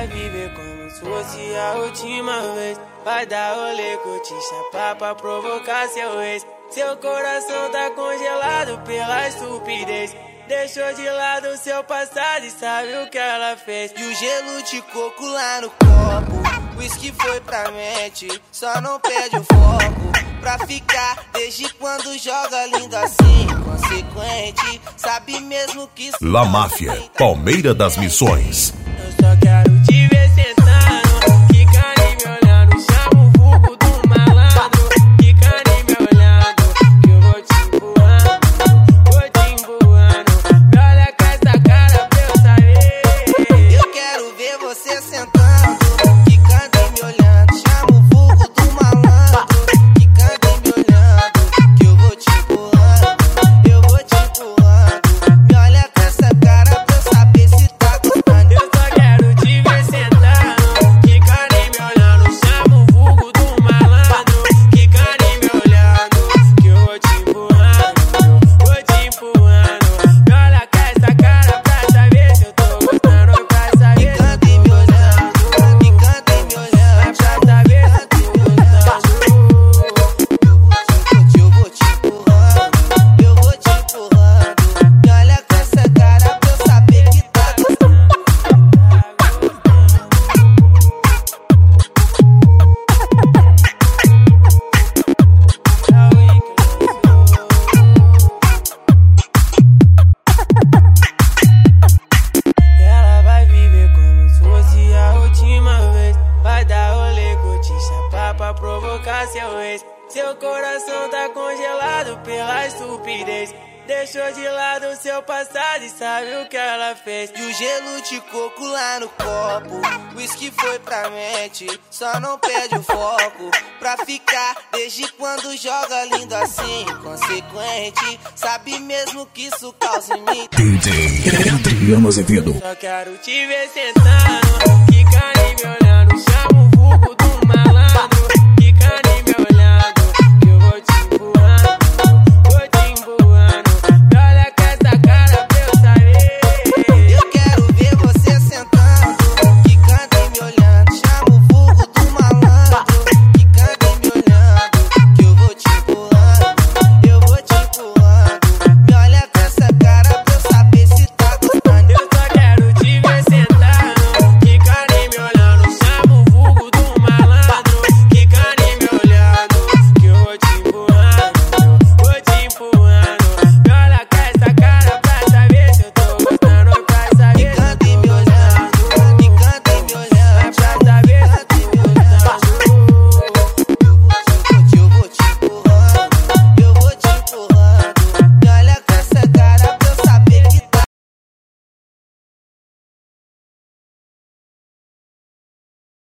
vai viver como se fosse a última vez. Vai dar rolê, curtir, chapar pra provocar seu ex. Seu coração tá congelado pela estupidez. Deixou de lado seu passado e sabe o que ela fez. E o gelo de coco lá no copo, whisky foi pra mente, só não perde o foco. Pra ficar, desde quando joga lindo assim, consequente, sabe mesmo que... La Máfia, Palmeira das Missões. Eu só quero te ver sentando, quicando e me olhando, chama o vulgo do malandro. Quicando e me olhando, que eu vou te empurrando, me olha com essa cara pra eu saber. Eu quero ver você sentando, quicando e me olhando, chama o vulgo do malandro. Quicando e me olhando, que eu vou te empurrando, me olha com essa cara pra eu saber se tá gostando. Eu só quero te ver sentando, quicando e me olhando, chama o vulgo do malandro. Quicando e me olhando, que eu vou te empurrando, me olha com essa cara pra saber se eu tô gostando, pra saber. Quicando e me olhando, quicando e me olhando, Pra saber se eu tô gostando. eu vou te empurrando, me olha com essa cara pra eu saber que tá gostando. Ela vai viver como se fosse a última vez. Vai dar rolê, curtir, chapar pra provocar seu ex. Seu coração tá congelado pela estupidez. Deixou de lado seu passado e sabe o que ela fez. E o gelo de coco lá no copo, whisky foi pra mente, só não perde o foco. Pra ficar, desde quando joga lindo assim, consequente, sabe mesmo que isso causa em mim. DJ Adriano Azevedo. Só quero te ver sentando, quicando e me olhando, chama o vulgo do malandro.